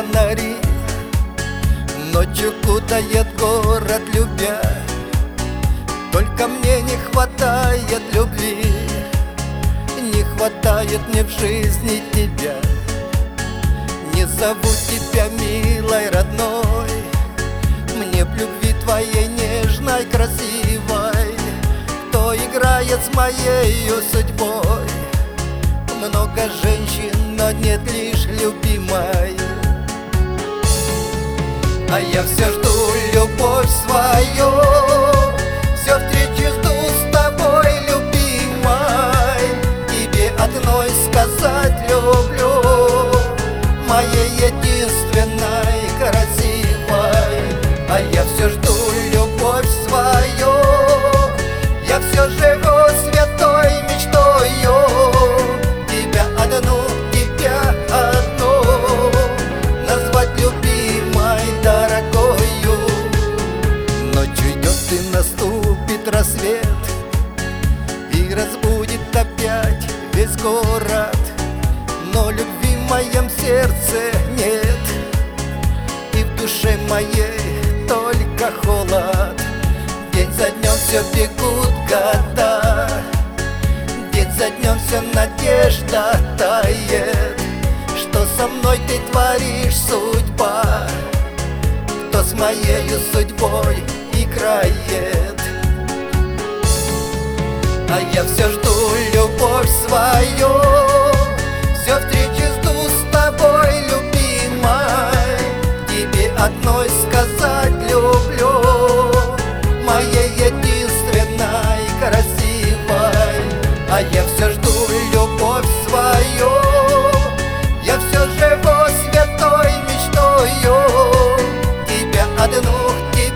фонари. Ночью кутает город, любя. Только мне не хватает любви, не хватает мне в жизни тебя. Не зову тебя милой, родной, мне в любви твоей нежной, красивой. Кто играет с моею судьбой? Много женщин, но нет лишь любимой. А я все жду любовь свою, все встречи жду с тобой, любимой. Тебе одной сказать люблю, моей единственной, красивой. А я все жду любовь свою, я все живу святой мечтою. Тебя одну назвать любимой, дорогою. Ночью идет и наступит рассвет, и разбудит опять весь город. Но любви в моем сердце нет, и в душе моей только холод. День за днем все бегут года, день за днем все надежда тает. Что со мной ты творишь, судьба? Кто с моею судьбой играет? А я все жду любовь свою, все встречи жду с тобой, любимой. Тебе одной сказать люблю, моей единственной, красивой. А я все жду любовь свою, я все живу святой мечтою. Тебя одну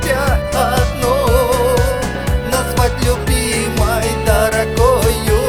назвать любимой, дорогою.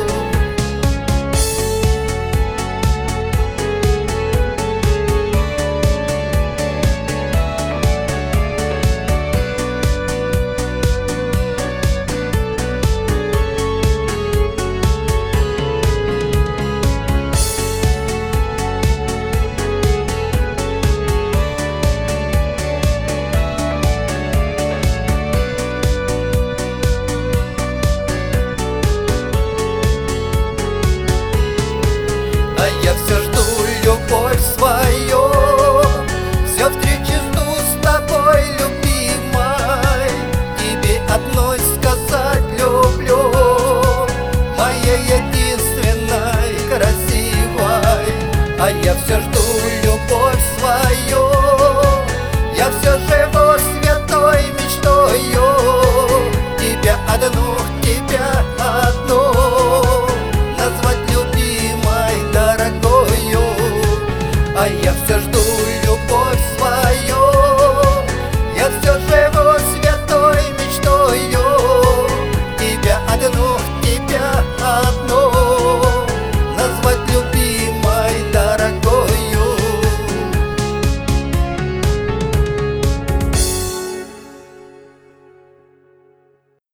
А я все жду любовь свою, все встречи жду с тобой, любимой. Тебе одной сказать люблю, моей единственной, красивой. А я все жду любовь свою, я все живу святой мечтою.